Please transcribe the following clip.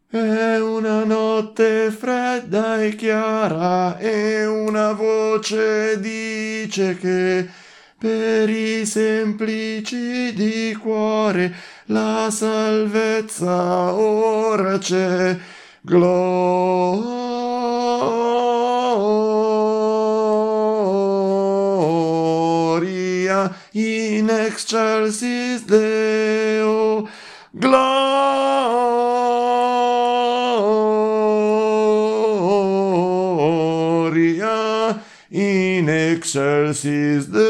È una notte fredda e chiara e una voce dice che per i semplici di cuore la salvezza ora c'è. Gloria in excelsis Deo. Gloria in excelsis Deo.